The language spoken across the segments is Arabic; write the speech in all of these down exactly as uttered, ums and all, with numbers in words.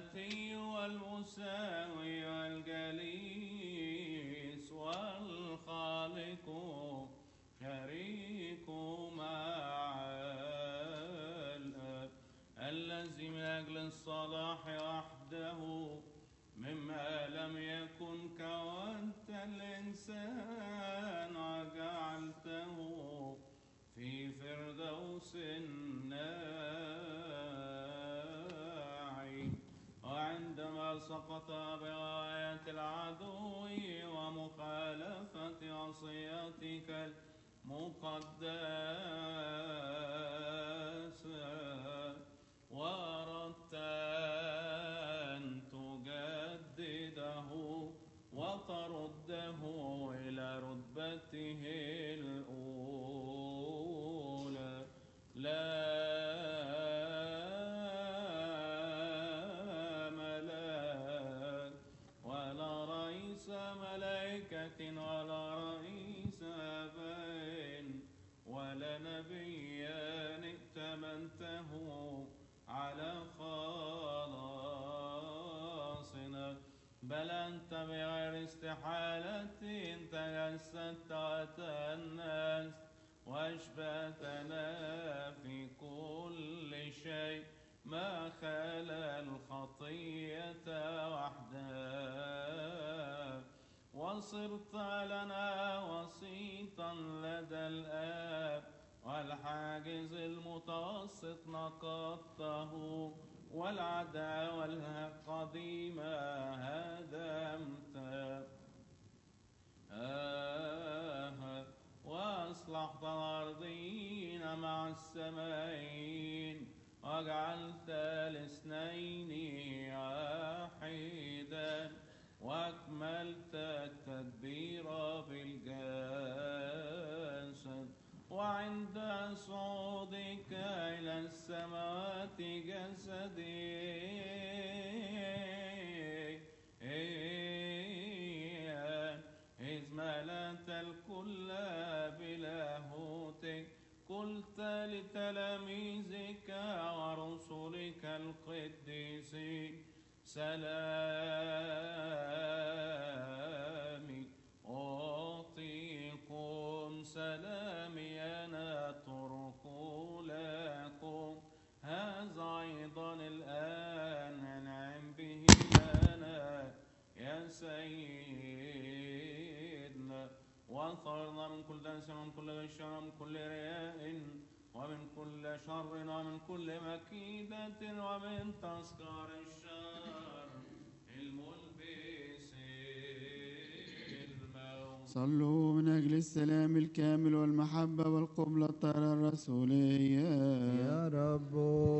الآتي والمساوي والجليس والخالق شريك مع الآب الذي من أجل الصلاح وحده مما لم يكن كونت الإنسان وجعلته في فردوس الناعي وعندما سقط بغاية العدو ومخالفة وصيتك المقدسة وأردت أن تجدده وترده إلى رتبته الأولى لا ملاك ولا رئيس ملائكة ولا رئيس أبين ولا نبيان ائتمنته على خلاصنا بل أنت بغير استحالة تجسدت وتأنست وأشبهتنا في كل شيء ما خلا الخطية وحدها وصرت لنا وسيطا لدى الآب والحاجز المتوسط نقضته والعداوة القديمة هدمت آه وأصلحت الأرضين مع السماءين وجعلت الاثنين واحدا وأكملت التدبير بالجسد وعند صعودك إلى السماوات جسدي إذ ملأت الكل بلاهوتك قلت لتلاميذك ورسلك القديسين سلامي أعطيكم سلامي أنا أترك لكم هذا أيضا الآن أنعم به لنا يا سيدنا واطهرنا من كل دنس ومن كل غش ومن كل رياء ومن كل شر ومن كل مكيدة ومن تذكار الشر الملبس الموت. صلوا من أجل السلام الكامل والمحبة والقبلة الطاهرة الرسولية. يا رب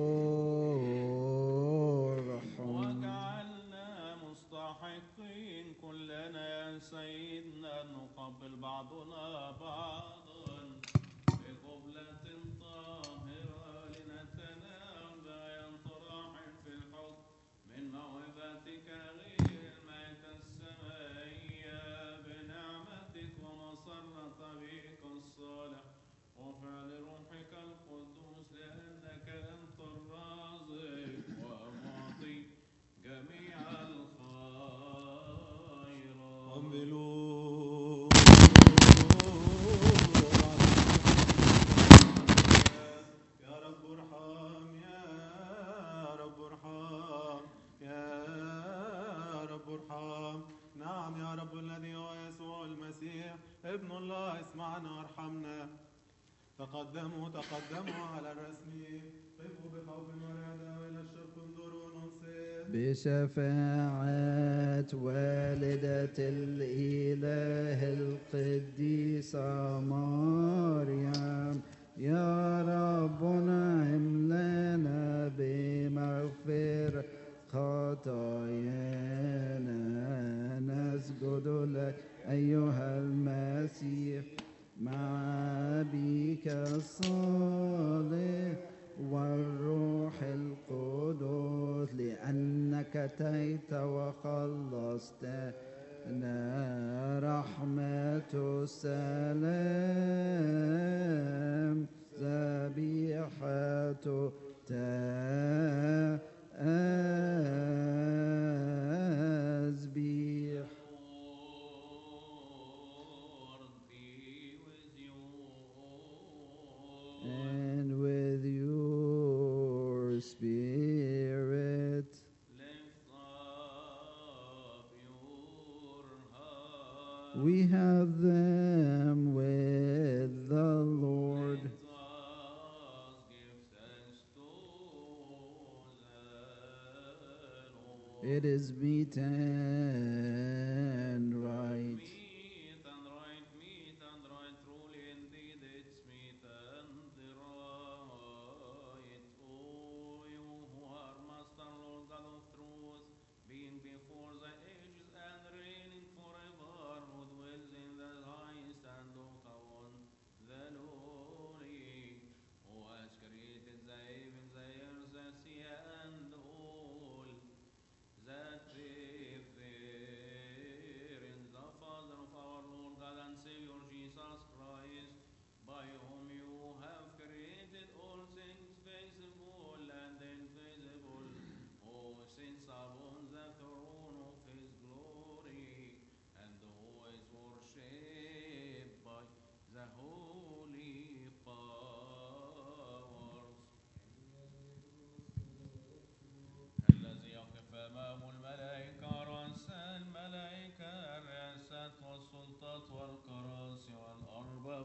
ارحم وجعلنا مستحقين كلنا يا سيدنا نقبل بعضنا بعضا بقبلة طاهرة لنتناول بغير طراح في الحب من موهبتك غير الميت السمائية بنعمتك ومسرة طريق الصالح وفعل روحك القدوس لأنك أنت الرازق ومعطي جميع الخيرات. قبلوا يا رب ارحم يا رب ارحم يا رب ارحم. نعم يا رب الذي هو يسوع المسيح ابن الله اسمعنا وارحمنا. تقدموا تقدموا على الرسم قفوا بخوف ورعدة إلى الشرق انظروا وننصت بشفاعة والدة الإله القديسة مريم يا رب نعم لنا بمغفرة خطايانا نسجد لك أيها المسيح مع أبيك الصالح والروح القدس لأنك أتيت وخلصتنا رحمة السلام ذبيحة تأمين We have them with the Lord. Let us give thanks to the Lord. It is meet and right. Meet and right, meet and right, truly indeed it's meet and right. O you who are Master, Lord God of truth, being before the ages and reigning forever, who dwells in the highest and look upon the lowly, who has created the heavens, the earth, the sea, and all that live therein, the Father of our Lord God and Savior Jesus Christ, by whom you have created all things visible and invisible, who sits upon the throne of his glory, and who is worshipped by the holy powers. الذي يقف أمام الملائكة رأس الملائكة الرئاسات والسلطات والكراسي والأرباب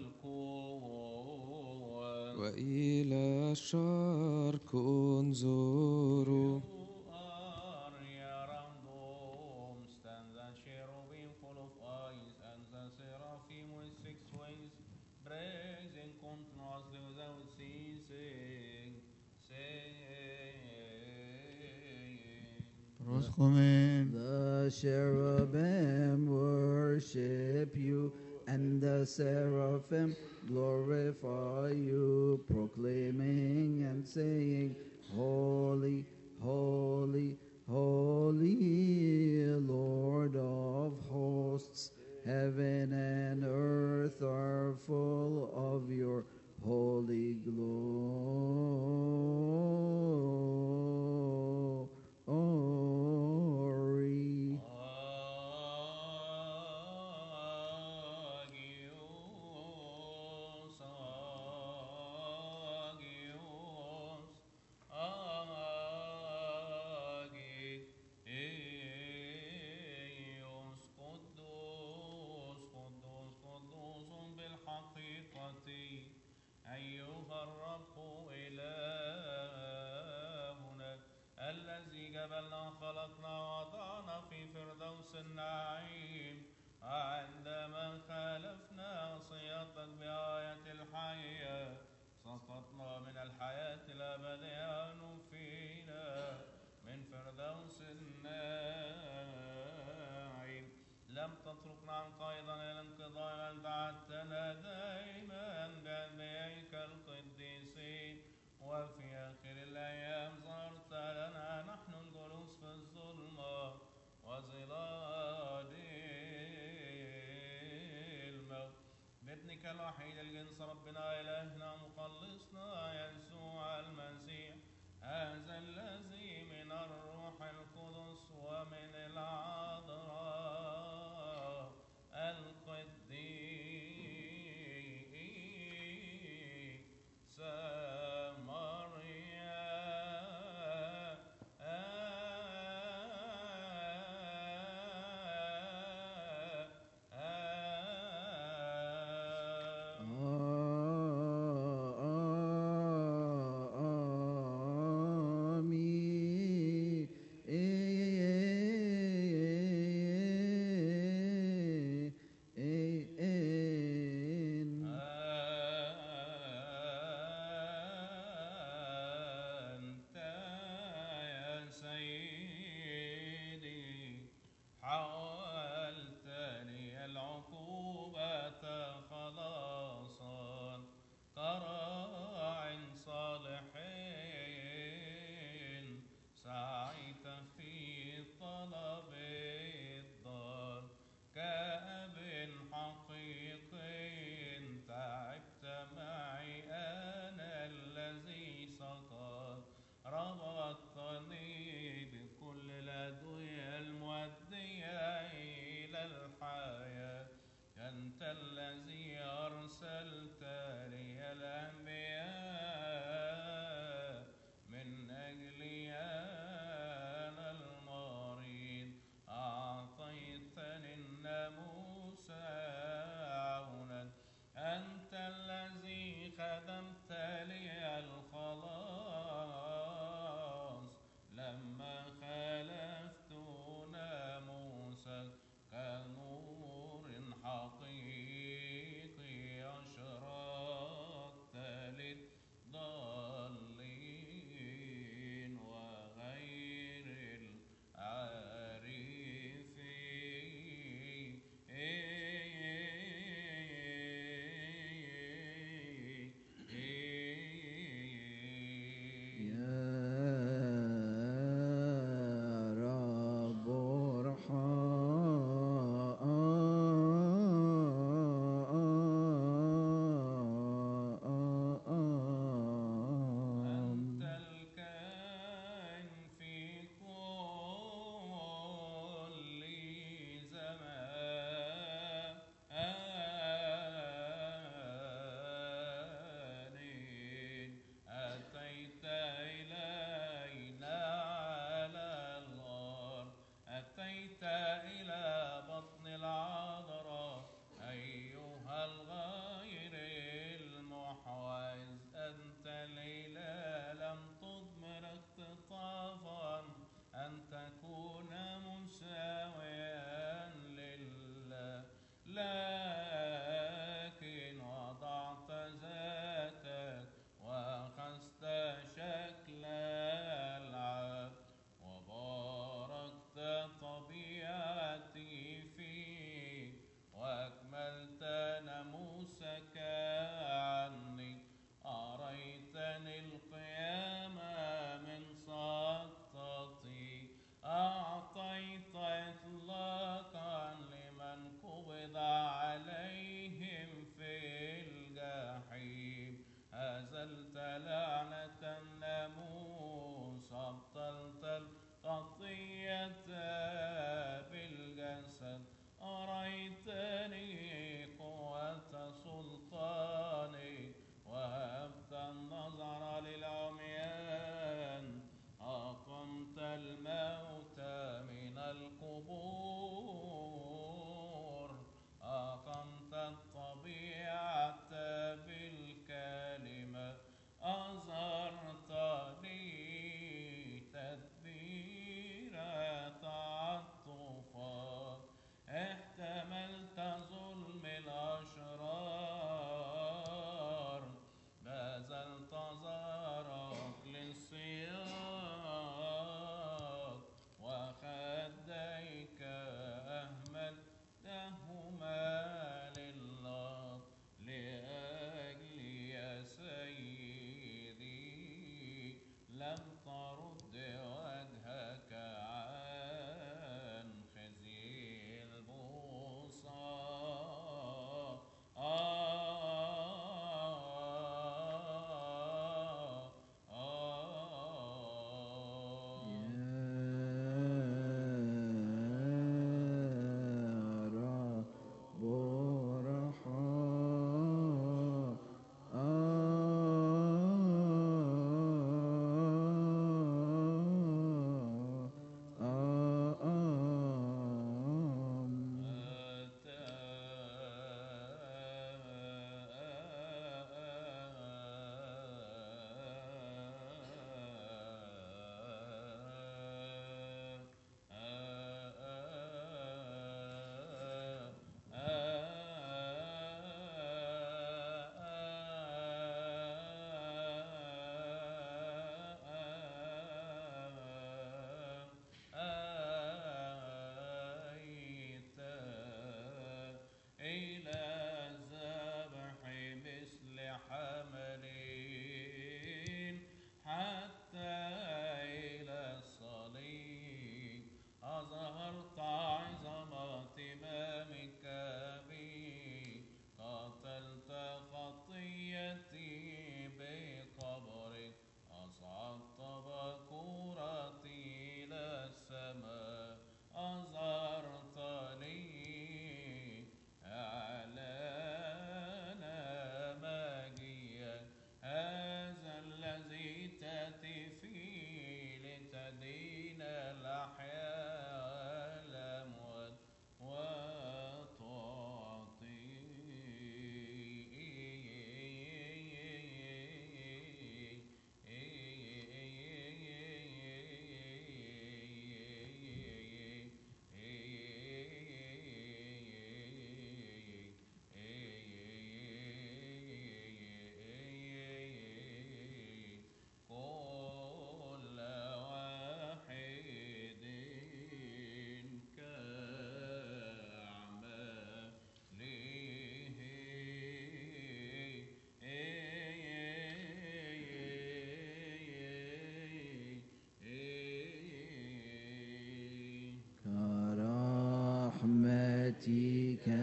والقوة. وإلى الشرق انظروا. You are here around whom stand the cherubim full of eyes and the seraphim with six wings, praising continuously without ceasing, saying, Proschomen. The cherubim worship you, and the seraphim glorify you, proclaiming and saying, Holy, holy, holy, Lord of hosts. Heaven and earth are full of your holy glory. Agios, agios, agios, قدوس قدوس قدوس بالحقيقة أيها الرب إلهنا الذي جبلنا خلقنا وضعنا في فردوس النعيم، عندما خالفنا وصيتك بآية الحياة سقطنا من الحياة الأبدية نفينا من فردوس النعيم. لم تتركنا عن قيدا إلى الانقضاء، بل دعتنا دائما بأنبيائك القديسين، وفي آخر الأيام ظهرت لنا نحن الجلوس في الظلمة وظلال الموت بابنك الوحيد الجنس ربنا إلهنا مخلصنا يسوع المسيح، هذا الذي من الروح القدس ومن العذراء القديسة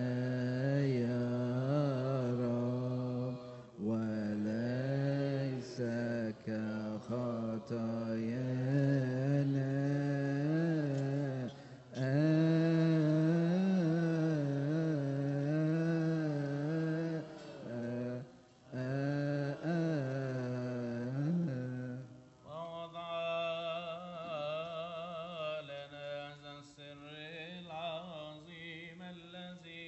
رب وليس كخطايانا ووضع لنا ذا السر العظيم الذي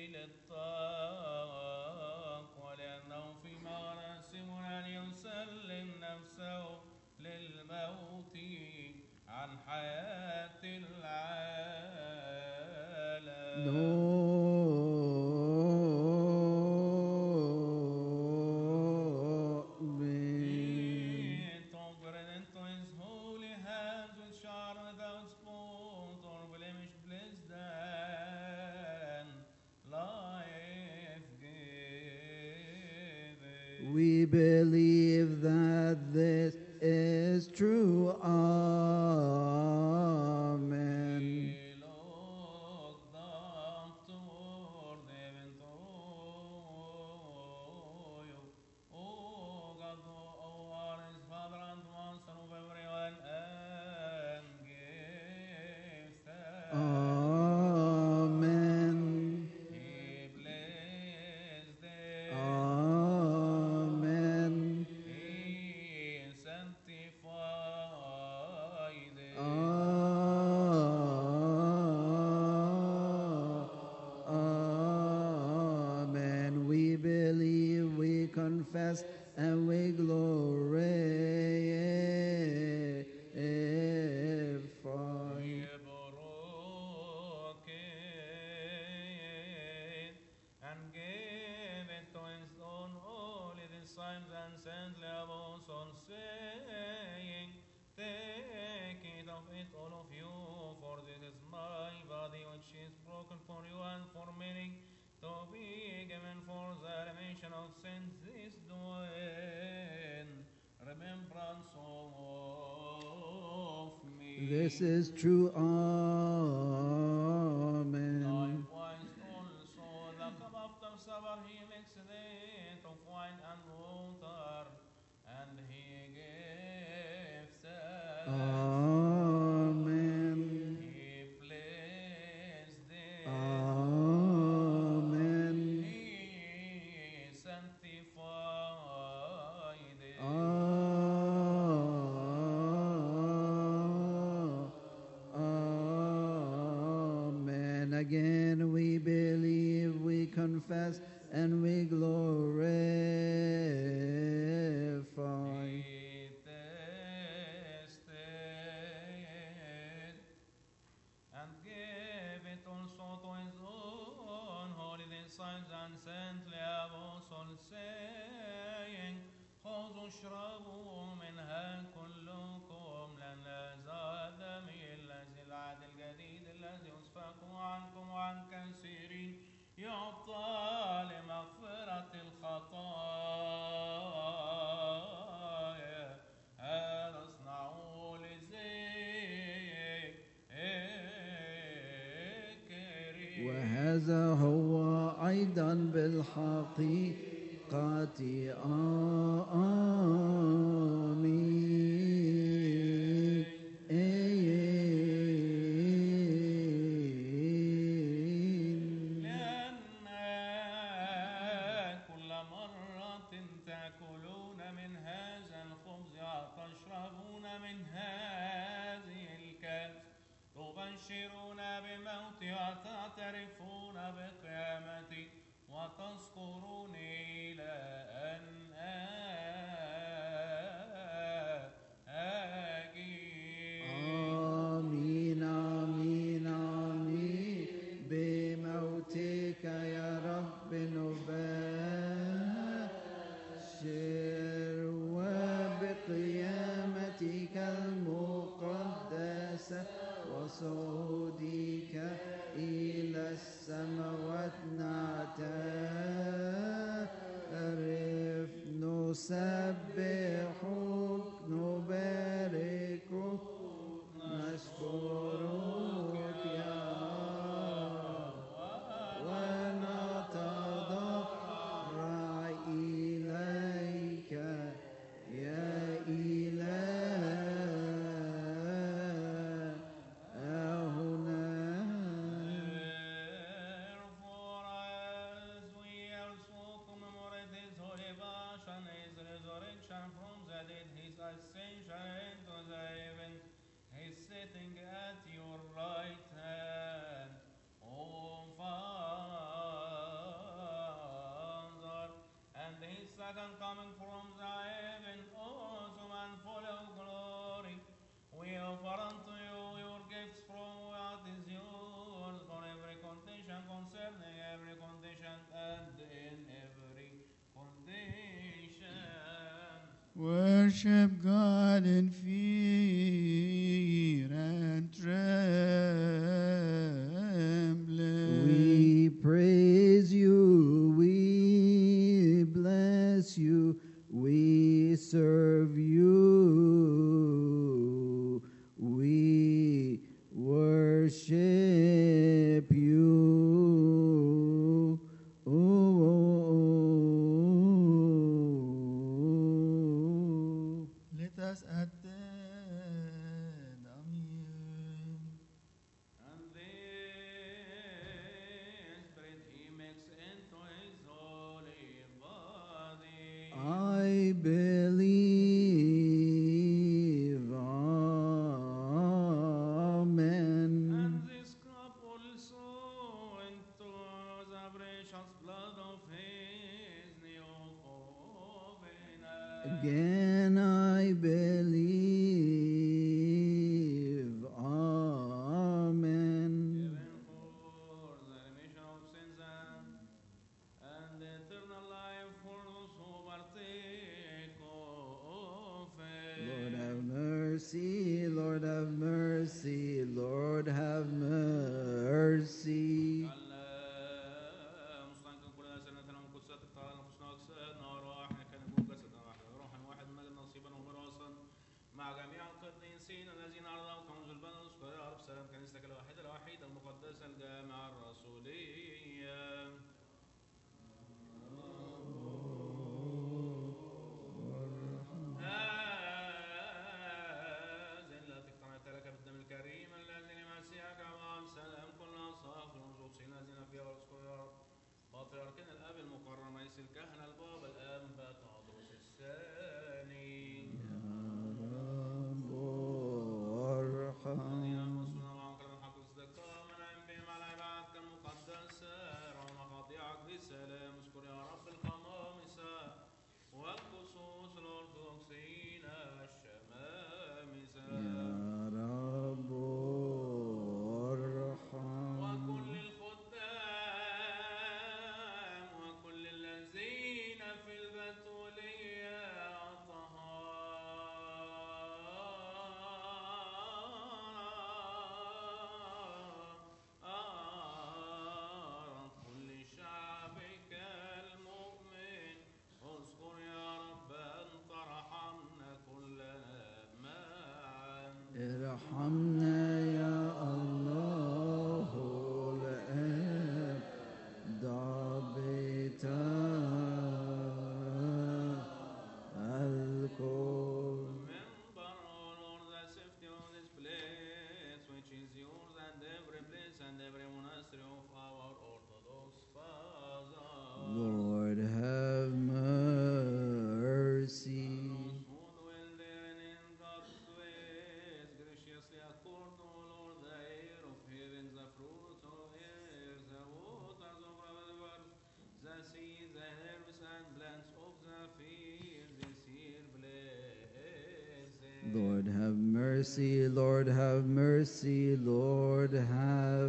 للتقوى لأنه في مراسمنا أن يسلم نفسه للموت عن حياة العالم. Tolerant into his holy hands with shard without spot or blemish blessed and life giving. We believe that this is true. Amen. We look down toward heaven to you, O God, who are his Father and Master of everyone, and give thanks. Amen. He blessed them. Amen. He sanctified them. Amen. We believe, we confess, and we glorify. He broke it and gave it to his own holy disciples and sent apostles, saying, Take it of it, all of you, for this is my body which is broken for you and for many, to be given for the remission of sins. This do in remembrance of me. This is true. Amen. Likewise also the cup after supper he mixed it of wine and water, and he gave thanks. Amen. He blessed it. Amen. He sanctified it. Amen. Again, we believe, we confess, and we glorify. He tasted and gave it also to his own holy disciples and saintly apostles, saying, خذوا اشربوا منها كلكم لأن هذا دمي الذي العهد الجديد الذي يسفك عنكم وعن كثيرين يعطى لمغفرة الخطايا. هذا اصنعوا لذكري. وهذا هو أيضا بالحقيقة آمين. لأن كل مرة تأكلون من هذا الخبز وتشربون من هذه الكأس تبشرون بموتي وتعترفون بقيامتي وتذكرون إلى أن آجي. آمين آمين آمين. بموتك يا رب نبشر وبقيامتك المقدسة وصعودك إلى السماوات نعترف نسبحك نباركك نشكرك يا ونرى second coming from the heaven, awesome and full of glory. We offer unto you your gifts from what is yours for every condition, concerning every condition, and in every condition. Worship God in fear and trembling. We praise you, we bless you, we serve you, we worship you. Oh. Let us attend. Amen. And this bread he makes into his holy body. I believe. Amen. And this cup also into the precious blood of his new covenant. Again I believe. Amen. Given for the remission of sins and, and eternal life for those who partake of it. Lord have mercy, Lord have mercy, Lord have mercy. الله مستنقذ كل سنتنا من قدسات الطهارة نفسنا وأجسادنا وأرواحنا كان نكون جسدا واحدا روحا واحد مجد نصيبا وميراثا مع جميع القديسين الذين أرضاهم كنوز البلد اذكر يا رب سلام كنيستك الواحدة الوحيدة المقدسة الجامعة الرسولية. هذه التي اقتنعت لك بالدم الكريم الذي لمسيحك أمام سلام كل أصحاب القدسين الذين فيها واذكر يا رب بطريركنا الاب المكرم رئيس الكهنه البابا الانبا تواضروس الثاني. رب ارحم. الذين يمسون معهم كلام الحق والصدق منعم بهم على عبادتك المقدسه رغم خطيئك بسلام اذكر يا رب القمامسه والخصوص الارثوذكسيين الشمامسه. رب ارحم. وكل الخدام وكل الذين في البتولية طهارة كل شعبك المؤمن اذكر يا رب أن ترحمنا كلنا معا. ارحمنا يا الله الآب ضابط الكل. Remember, O Lord, the safety of this place, which is yours, and every place and every monastery of our Orthodox fathers. Lord have mercy. Those who dwell therein in God's ways, graciously accord, O Lord, the air of heaven, the fruit of air, the waters of the rivers, the sea, the herbs and plants of the field, this year blessed. Lord have mercy, Lord have mercy, Lord have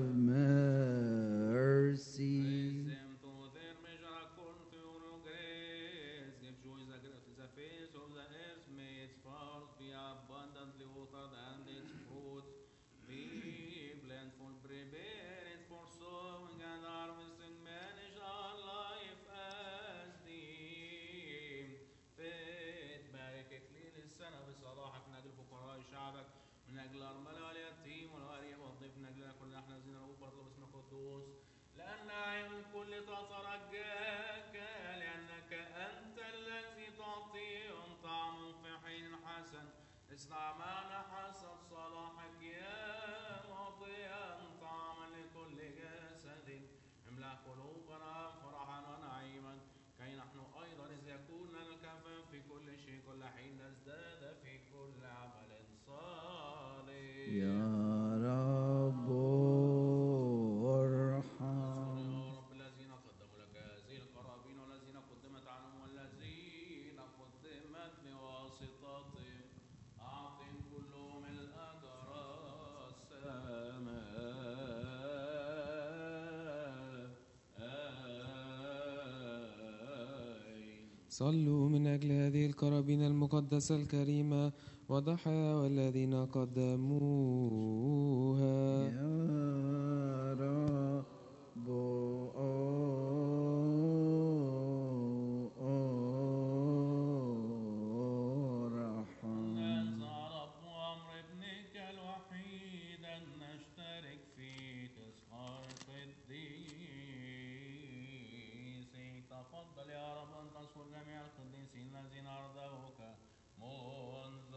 mercy. Raise them to their measure according to your grace. Give joy the, the face of the earth. May its flowers be abundantly watered and its fruits be plentiful. Prepare it for sowing and harvesting. Manage our life as deemed fit. بارك إكليل السنة بصلاحك من أجل فقراء شعبك، من أجل الأرملة واليتيم والغريب والضيف، من أجلنا كلنا احنا الذين نقول برضه باسم القدوس. لأن عين الكل تترجاك، لأنك أنت الذي تعطيهم طعم في حين حسن. اصنع معنا حسب صلاحك يا معطيا طعما لكل جسد. املأ قلوبنا فرحا ونعيما، كي نحن أيضا إذ يكون لنا الكفاف في كل شيء كل حين نزداد في كل عمل صالح. يا رب ارحم. يا رب الذين قدموا لك هذه القرابين والذين قدمت عنهم والذين صلوا من أجل هذه القرابين المقدسة الكريمة وضحايا والذين قدموها. يا رب ارحم. ننسى رب أمر ابنك الوحيد أن نشترك في تذكار القديس. تفضل يا رب أن تذكر جميع القديسين الذين أرضوك منذ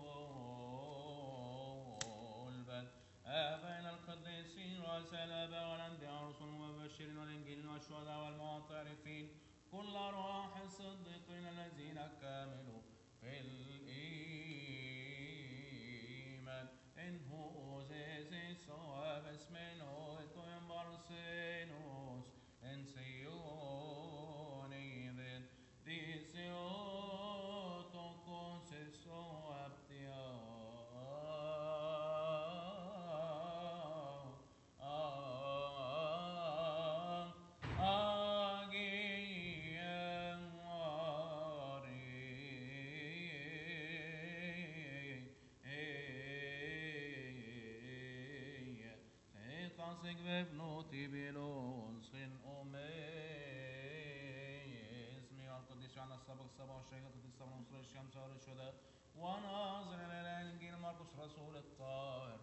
البدء، آبائنا القديسين رؤساء الآباء والأنبياء والرسل والمبشرين والإنجيلين والشهداء والمعترفين، كل أرواح الصديقين الذين كاملوا في الإيمان. إن هو زي سوى باسمينو إتوين بارسينوس إن سيوني ذن دي سيوتو كونسيسو أبتيا بنوتي بلون صن أمي اسمي القديس عن السبق السبع والشيخ القديس سبع نصر الشمس والشهداء وناظر إلى الإنجيل مرقس رسول الطاهر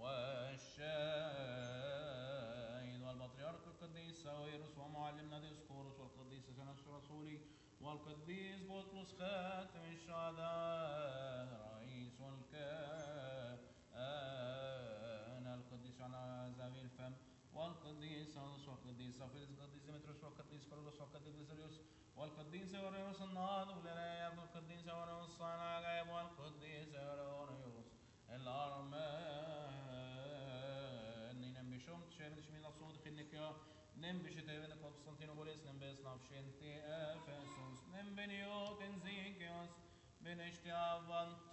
والشاهد والبطريرك القديس ساويرس ومعلمنا ديسقورس والقديس سنس رسولي والقديس بطرس خاتم الشهداء رئيس الكهنة القديس عنا زابي الفم والقديس أنس والقديس سافيرس والقديس ديمتريوس والقديس كارلوس والقديس باسيليوس والقديس أوريوس الناظر للآيات والقديس أوريوس الصانع الغيب والقديس أوريوس الأرماني نم بشوم تشير تشميل الصوت خنك يا نم بشتاوين قسطنطينوبوليس نم باسناف شنتي أفسوس نم بنيوت انزيكيوس بنشتياف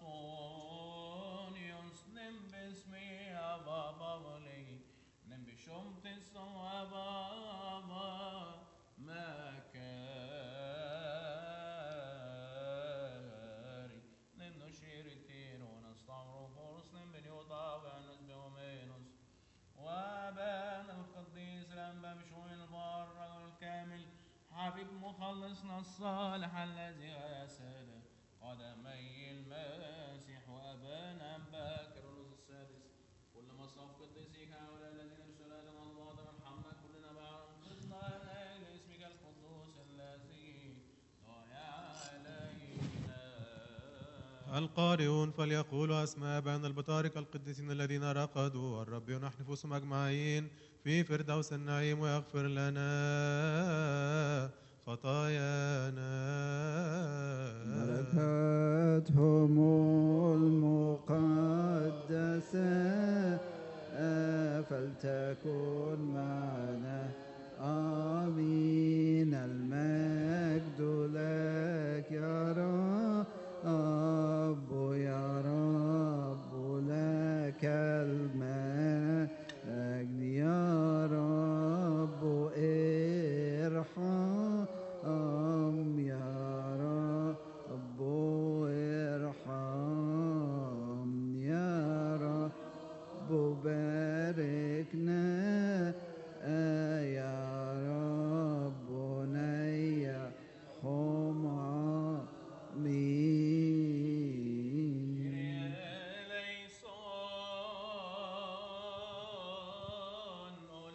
أنطونيوس نم باسمي أبا بابلي نم بشوم تسوى بابا مكاري نم نشيرتين ونستعمر فورس نم بنيوتا وانس بومينوس وابان القديس الأنبا بشوي البار الكامل حبيب مخلصنا الصالح الذي غسل قدمي المسيح وأبانا باكر السادس كل مصاف قديسيك هؤلاء الذين اشترى لنا الله ارحمنا كلنا بعد انقذنا الى اسمك القدوس الذي ضايع علينا. القارئون فليقولوا أسماء بين البطاركة القديسين الذين رقدوا والرب ينح نفوسهم أجمعين في فردوس النعيم ويغفر لنا خطايانا. بركاتهم المقدسة فلتكن معنا آمين. المجد لك يا رب يا رب لك المجد يا رب ارحم يا رب ارحم يا رب باركنا يا رب نيحهم آمين. إليسون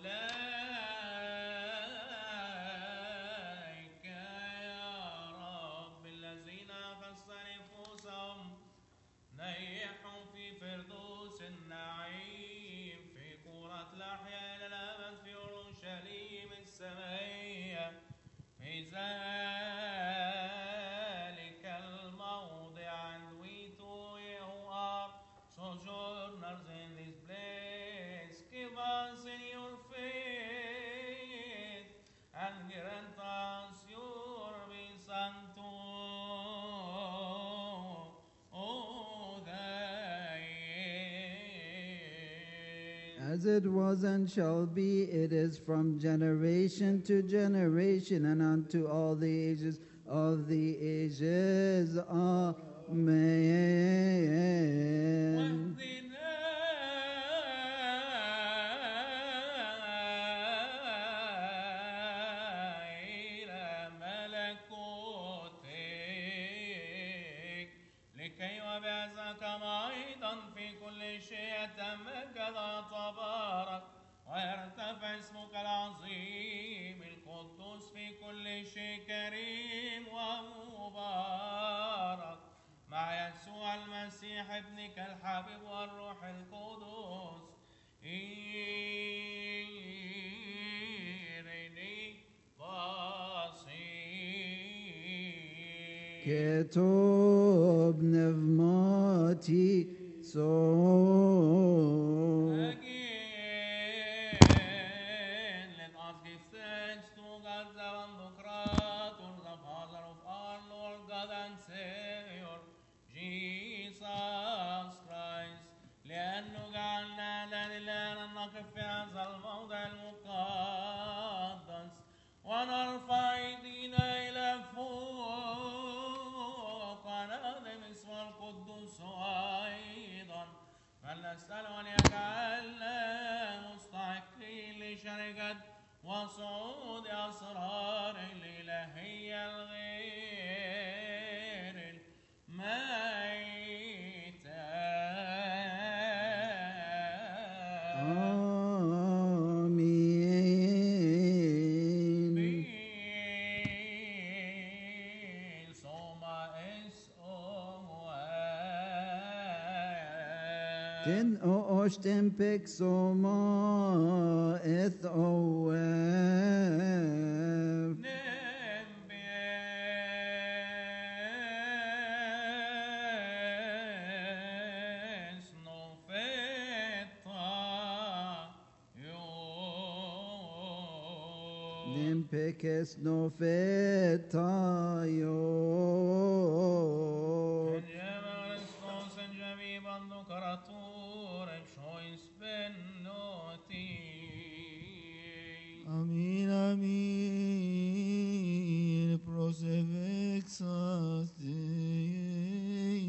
أولئك يا رب الذين خص نفوسهم نيحوا في فردوس النعيم في كرة الأحياء إلى الأبد في أورشليم السمائية في ذلك الموضع. And we too who are sojourners in this place, give us in your faith and grant us your peace unto all thy As it was and shall be, it is from generation to generation and unto all the ages of the ages. Amen. إلى ملكوتك لكي وبعزك كما أيضا في كل شيء يتمجد وتبارك ويرتفع اسمك العظيم القدوس في كل شيء كريم ومبارك مع يسوع المسيح ابنك الحبيب والروح القدس إيريني باسي كتب نفماتي صوم. Again, let us give thanks to God, the one who creator, the Father of our Lord God and Savior, Jesus Christ, لأنه جعلنا لله أن نقف في هذا الموضع المقدس ونرفع أيدينا إلى فوق ونخدم اسم القدوس أيضا فلنسأل أن يجعلنا مستحقين لشركة وصعود أسرار الإلهية الغير الميتة. آمين. Soma es Ten o oshtempic soma eth oev. Nembes no feta yo. Nempekes no fetayo. Amin, amin, prosevexas Dei.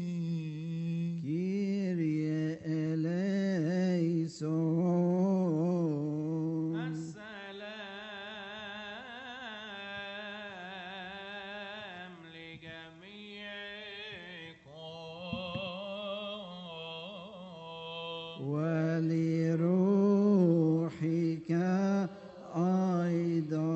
Kyrie eleison. السلام لجميعكم ولروحك أيضا.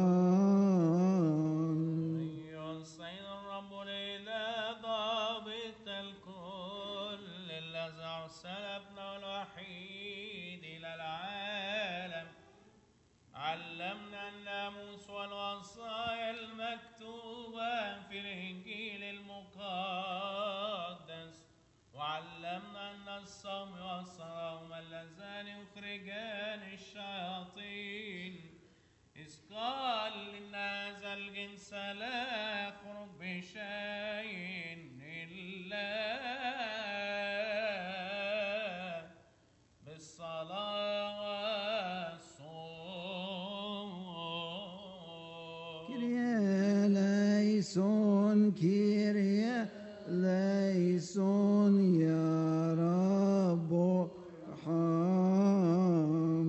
أيها السيد الرب الإله ضابط الكل الذي أرسل ابنه الوحيد إلى العالم علمنا الناموس والوصايا المكتوبة في الإنجيل المقدس وعلمنا أن الصوم والصلاة هما اللذان يخرجان الشياطين إذ قال إن هذا الجنس لا يخرج بشيء إلا بالصلاة والصوم. Kyrie eleison, Kyrie eleison, يا رب ارحم.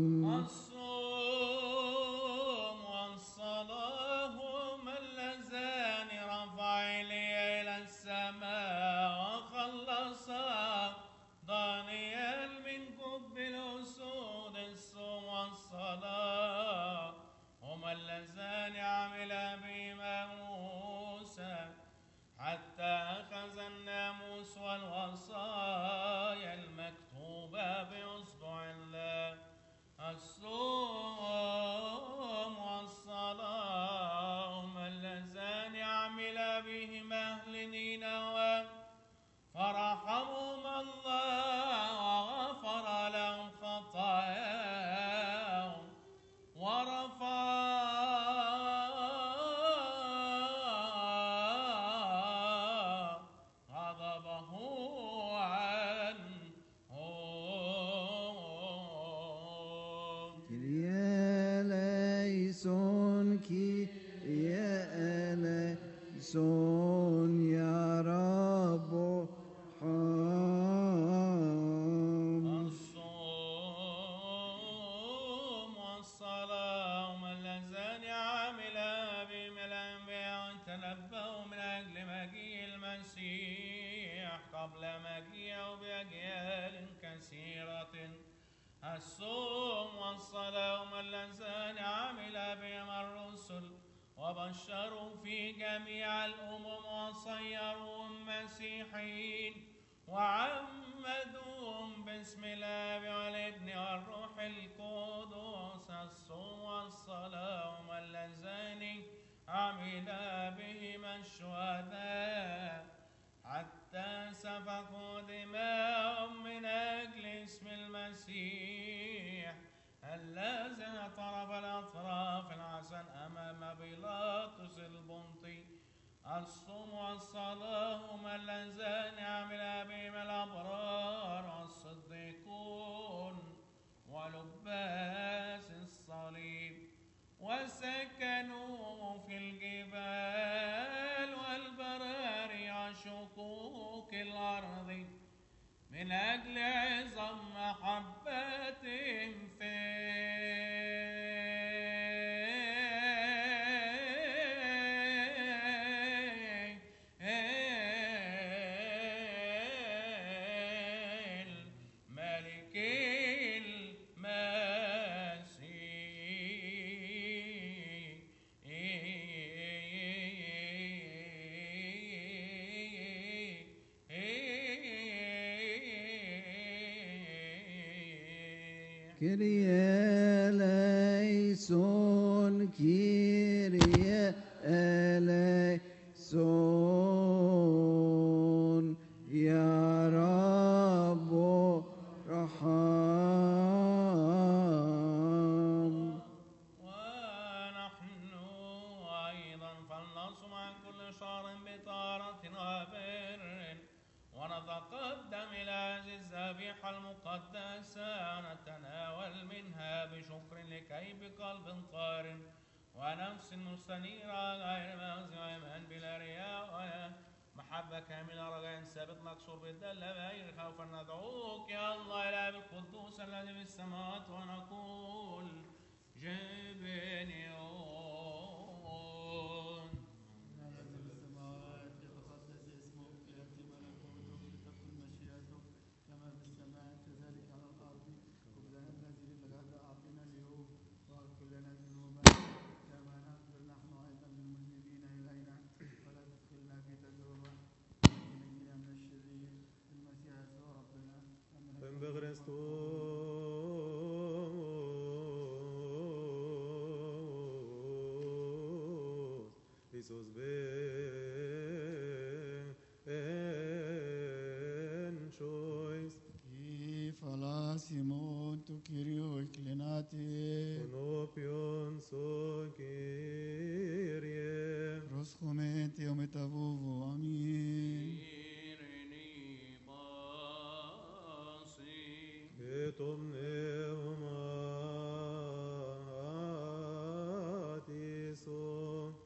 الصوم والصلاة هما اللذان رفعاني إلى السماء وخلصا دانيال من قب الأسود. الصوم والصلاة هما اللذان عمل بهما موسى حتى المسيح قبل مجيئه بأجيال كثيرة. الصوم والصلاة هما اللذان عمل بهما الرسل وبشروا في جميع الأمم وصيروهم مسيحيين وعمدوهم باسم الآب والابن والروح القدس. الصوم والصلاة هما اللذان عمل بهما الشهداء حتى سفكوا دماءهم من أجل اسم المسيح الذي اعترف الأطراف الحسن أمام بيلاطس البنطي. الصوم والصلاة هما اللذان عمل بهما الأبرار والصديقون ولباس الصليب وسكنوا في الجبال والبراري وشقوق الأرض من أجل عظم محبتهم Kyrie eleison, Kyrie eleison, Ya Rabbo Raham. ونحن أيضا فلنصوم عن كل شهر بطهارة وبر ونتقدم إلى هذه الذبيحة المقدسة ونتناول منها بشكر لكي بقلب طاهر ونفس مستنيرة غير مغزي وإيمان بلا رياء ولا محبة كاملة رجاء ثابت مكسور بالدلة بغير خوف ندعوك يا الله الآب القدوس الذي في السماوات ونقول جبنيون. الذي في السماوات يتقدس اسمك يأتي ملكوتك لتكن مشيئتك كما في السماء كذلك على الأرض. خبزنا الذي بالغد أعطنا اليوم واغفر لنا ذنوبنا كما نغفر نحن أيضا للمذنبين إلينا ولا تدخلنا في تجربة ونجنا من الشرير المسيح يسوع ربنا. Ben بغرستوس Iisus ben choice كيف لا سيمون تكيريو إكليناتي Onopion so Kyrie رسخومنتي ومتابوفو آمين. إيريني باصي et omneumatiso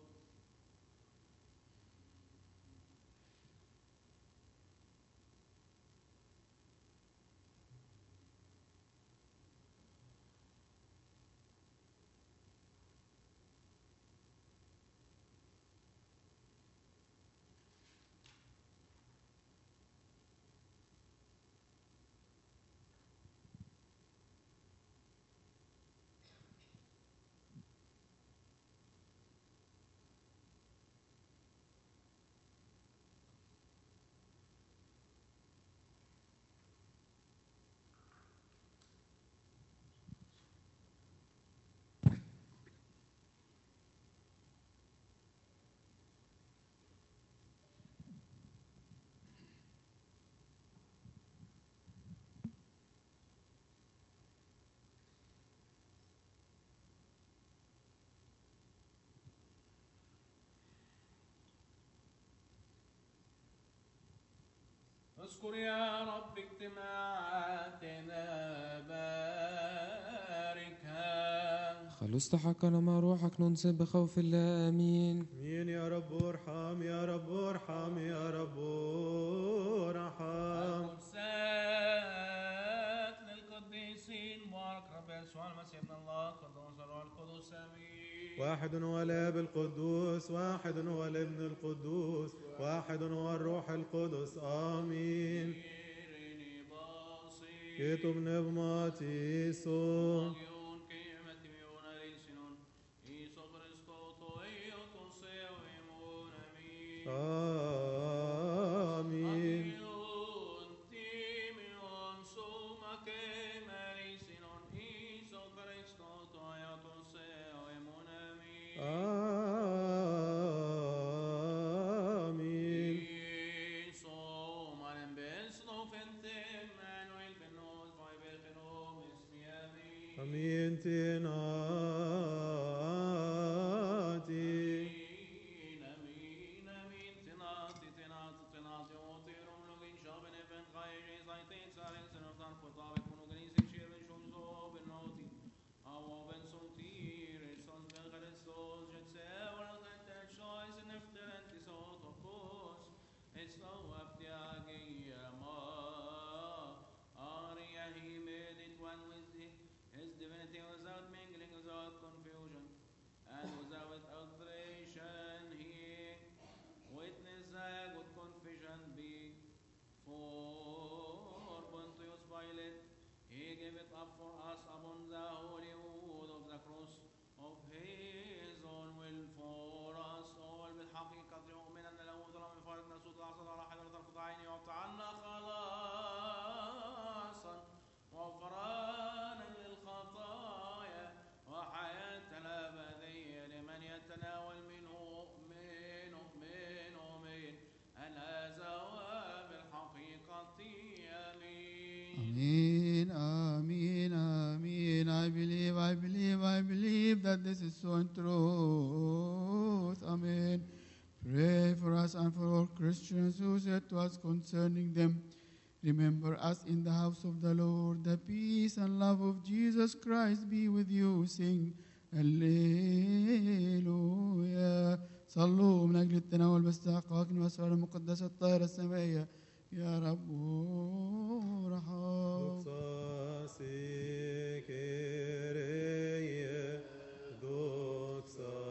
اذكر يا رب اجتماعاتنا باركها. خلصت حقنا مع روحك ننصب بخوف الله آمين. مين يا رب ارحم يا رب ارحم يا رب ارحم القدسات للقديسين بارك رب يسوع المسيح ابن الله قدوس الروح القدس امين. واحد هو الاب القدوس، واحد هو الابن القدوس، واحد هو الروح القدس. آمين. كتب نبماتي سون آمين. آمين. أمين تناتي. His divinity without mingling, without confusion, and without alteration, he witnessed the good confession before Pontius Pilate. He gave it up for us upon the holy wood of the cross of his own will for us all. بالحقيقة يؤمن أن له ظلم فارق نسوط العصر على حجرة القطعين يعطى عنا خلاصا وغفرانا للخطايا وحياة الأبدية لمن يتناول منه مؤمن مؤمن مؤمن أن هذا بالحقيقة. آمين. Amen, amen, amen. I believe, I believe, I believe that this is so in truth. Amen. Pray for us and for all Christians who said to us concerning them, remember us in the house of the Lord. The peace and love of Jesus Christ be with you. Sing Alleluia. صلوا من أجل التناول باستحقاق والسؤال المقدسة الطاهرة السمائية. يا رب رحم. دوكساسي كيريه دوكسا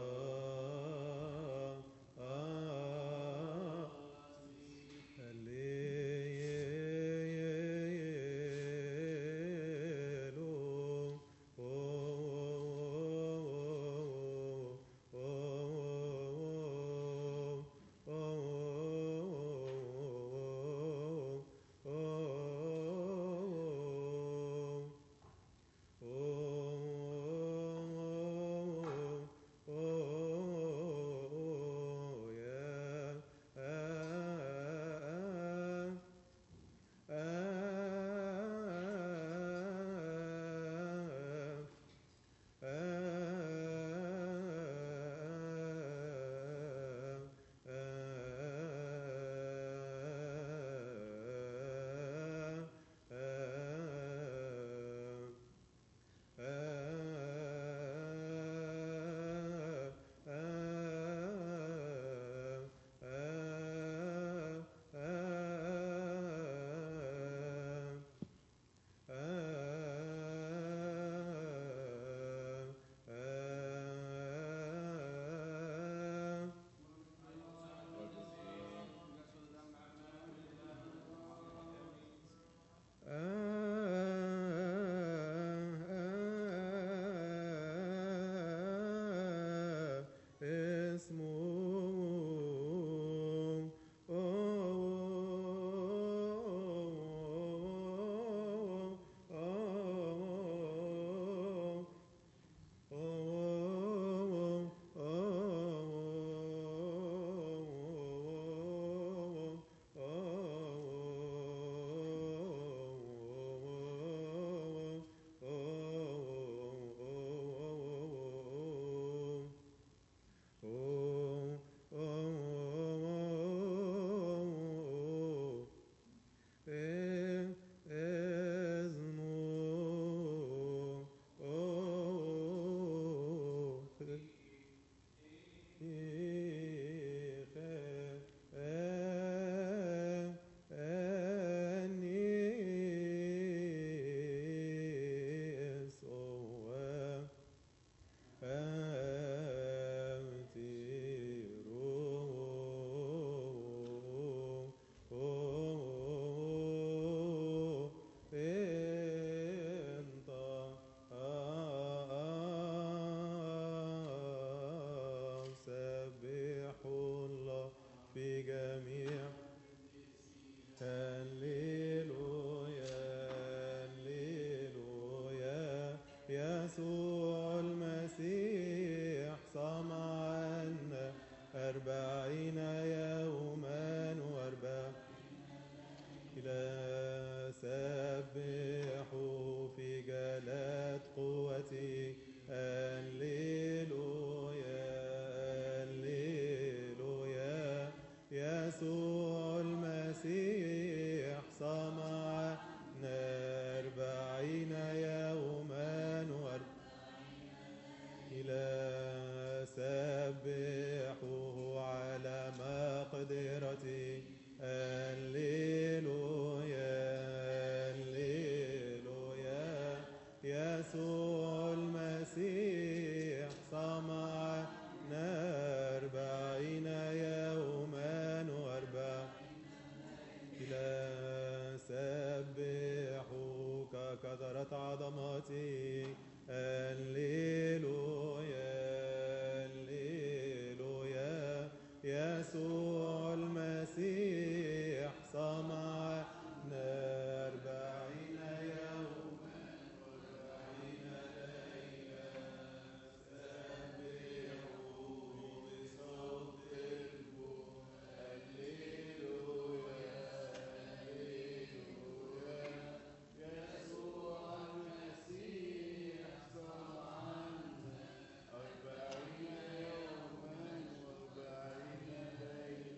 أربعين يوما وأربعين إلى سبحوا في جلات قوتي هللويا هللويا يسوع المسيح صنع أربعين يوما وأربعين إلى سبحوه على مقدرتي هللويا هللويا يسوع المسيح صنع أربعين يوما وأربعين إلى سبحوك كثرت عظمتي هللويا هللويا يسوع المسيح صنع أربعين يوما وأربعين ليلة سبحوه بصوت البوق هللويا هللويا يسوع المسيح صنع أربعين يوما وأربعين ليلة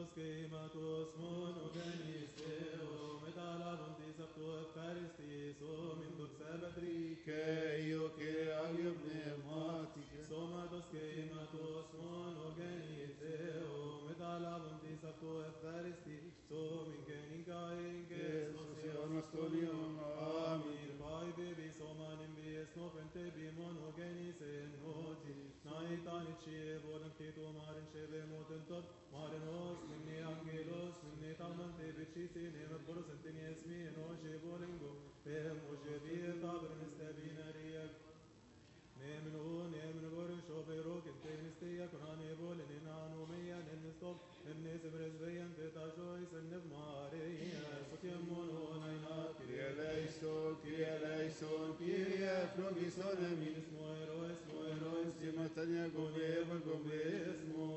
Somatos quematos monogenisteo, metalabontis apto Eucharistis, omindux sabatri, Keio che agium pneumatica. Somatos quematos monogenisteo, metalabontis apto Eucharistis, omingenica inges Sionos tonium. Amir pai bebi somanim bies nopente bi monogenis en noti naitan ichie volem tito marin sheve motentot marin os minni angelos minni tamante bichisi nemet boros entinies mi no shevolingo pem oje vie tabren estabinaria Nemnu nemnu boru shovero kente mistia kunane volen inanu meya nemstop nemnes brezveyan tetashois nevmaria sotiamono nainat Eleison, Kyrie eleison, Kyrie flogison emis. Moeroes, moeroes, Simatania gomeva gomesmo.